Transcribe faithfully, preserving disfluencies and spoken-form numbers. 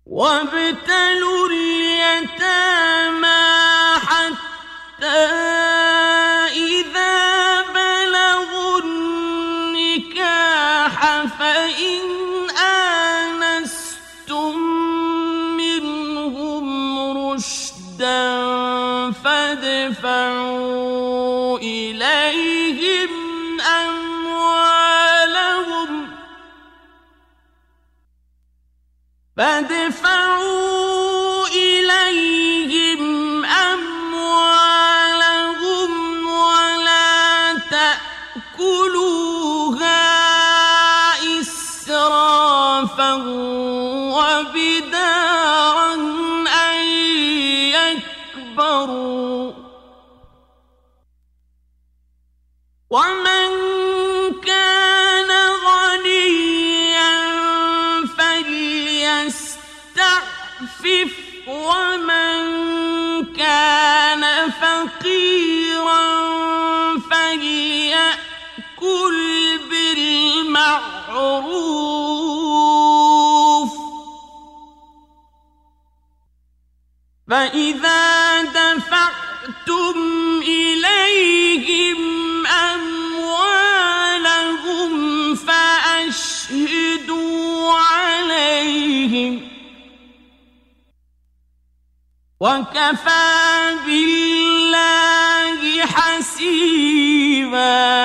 وابتلوا اليتامى حتى إذا بلغوا النكاح فإن آنستم منهم رشدا فادفعوا إليهم أموالهم فادفعوا إليهم أموالهم ولا تأكلوها إسرافا وبدارا أن يكبروا ومن كان غنيا فليستعفف ومن كان فقيرا فليأكل بالمعروف فإذا دفعتم إليهم أموالهم فأشهدوا عليهم وكفى بالله حسيبا.